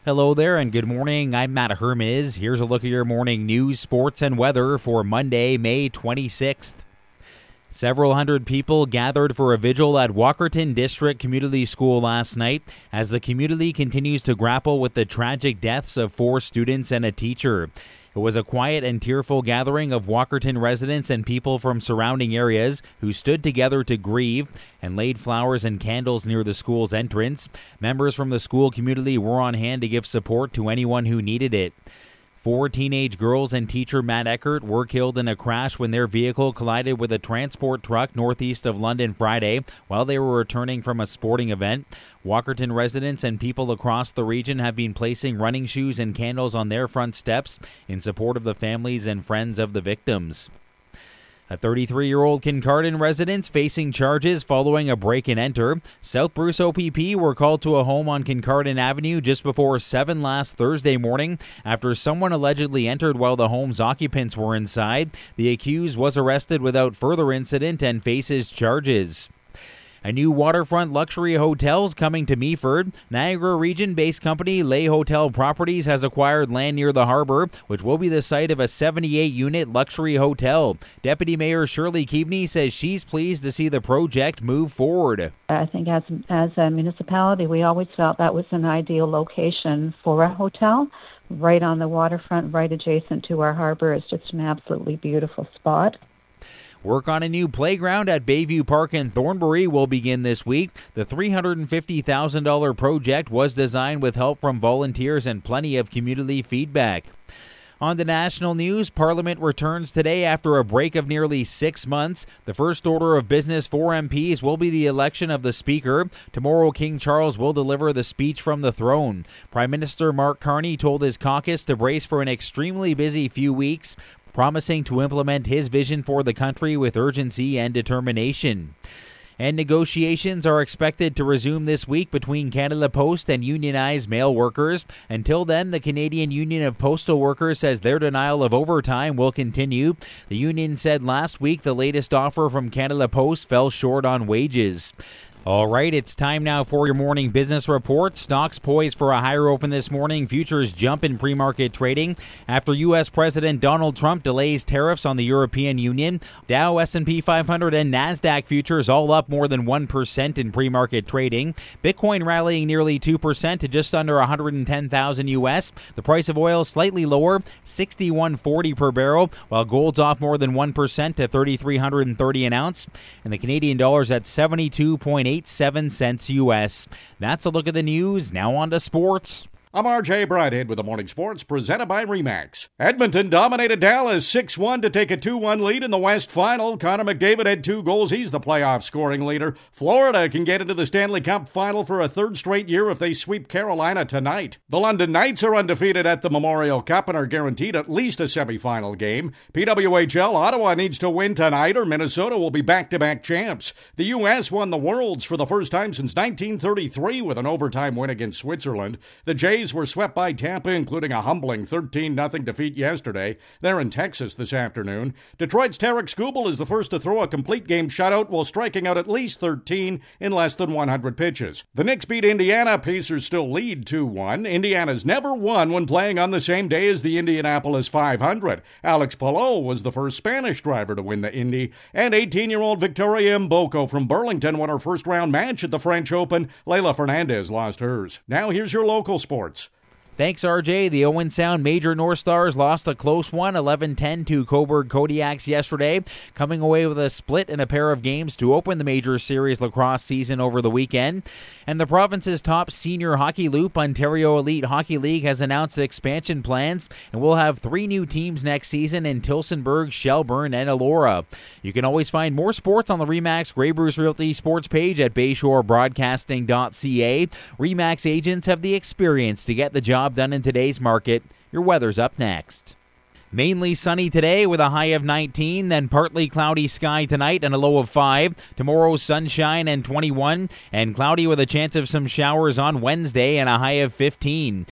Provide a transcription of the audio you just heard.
Hello there and good morning. I'm Matt Hermes. Here's a look at your morning news, sports, and weather for Monday, May 26th. Several hundred people gathered for a vigil at Walkerton District Community School last night as the community continues to grapple with the tragic deaths of 4 students and a teacher. It was a quiet and tearful gathering of Walkerton residents and people from surrounding areas who stood together to grieve and laid flowers and candles near the school's entrance. Members from the school community were on hand to give support to anyone who needed it. 4 teenage girls and teacher Matt Eckert were killed in a crash when their vehicle collided with a transport truck northeast of London Friday while they were returning from a sporting event. Walkerton residents and people across the region have been placing running shoes and candles on their front steps in support of the families and friends of the victims. A 33-year-old Kincardine resident facing charges following a break-and-enter. South Bruce OPP were called to a home on Kincardine Avenue just before 7 last Thursday morning after someone allegedly entered while the home's occupants were inside. The accused was arrested without further incident and faces charges. A new waterfront luxury hotel is coming to Meaford. Niagara region-based company Lay Hotel Properties has acquired land near the harbor, which will be the site of a 78-unit luxury hotel. Deputy Mayor Shirley Keaveney says she's pleased to see the project move forward. I think as a municipality, we always felt that was an ideal location for a hotel. Right on the waterfront, right adjacent to our harbor. It's just an absolutely beautiful spot. Work on a new playground at Bayview Park in Thornbury will begin this week. The $350,000 project was designed with help from volunteers and plenty of community feedback. On the national news, Parliament returns today after a break of nearly 6 months. The first order of business for MPs will be the election of the Speaker. Tomorrow, King Charles will deliver the speech from the throne. Prime Minister Mark Carney told his caucus to brace for an extremely busy few weeks, promising to implement his vision for the country with urgency and determination. And negotiations are expected to resume this week between Canada Post and unionized mail workers. Until then, the Canadian Union of Postal Workers says their denial of overtime will continue. The union said last week the latest offer from Canada Post fell short on wages. All right, it's time now for your morning business report. Stocks poised for a higher open this morning. Futures jump in pre-market trading after U.S. President Donald Trump delays tariffs on the European Union. Dow, S&P 500, and NASDAQ futures all up more than 1% in pre-market trading. Bitcoin rallying nearly 2% to just under $110,000 U.S. The price of oil slightly lower, $61.40 per barrel, while gold's off more than 1% to $3,330 an ounce. And the Canadian dollar's at 72.87 cents U.S. That's a look at the news. Now on to sports. I'm RJ Brighthead with the Morning Sports presented by RE/MAX. Edmonton dominated Dallas 6-1 to take a 2-1 lead in the West Final. Connor McDavid had 2 goals. He's the playoff scoring leader. Florida can get into the Stanley Cup Final for a 3rd straight year if they sweep Carolina tonight. The London Knights are undefeated at the Memorial Cup and are guaranteed at least a semifinal game. PWHL, Ottawa needs to win tonight or Minnesota will be back-to-back champs. The U.S. won the Worlds for the first time since 1933 with an overtime win against Switzerland. The Jays were swept by Tampa, including a humbling 13-0 defeat yesterday. They're in Texas this afternoon. Detroit's Tarek Skubal is the first to throw a complete game shutout while striking out at least 13 in less than 100 pitches. The Knicks beat Indiana. Pacers still lead 2-1. Indiana's never won when playing on the same day as the Indianapolis 500. Alex Palou was the first Spanish driver to win the Indy. And 18-year-old Victoria Mboko from Burlington won her first-round match at the French Open. Leylah Fernandez lost hers. Now here's your local sports. Thanks, RJ. The Owen Sound Major North Stars lost a close one, 11-10 to Cobourg Kodiaks yesterday, coming away with a split in a pair of games to open the Major Series lacrosse season over the weekend. And the province's top senior hockey loop, Ontario Elite Hockey League, has announced expansion plans and will have 3 new teams next season in Tillsonburg, Shelburne, and Elora. You can always find more sports on the RE/MAX Grey Bruce Realty sports page at bayshorebroadcasting.ca. RE/MAX agents have the experience to get the job done in today's market. Your weather's up next. Mainly sunny today with a high of 19, then partly cloudy sky tonight and a low of 5. Tomorrow, sunshine and 21, and cloudy with a chance of some showers on Wednesday and a high of 15.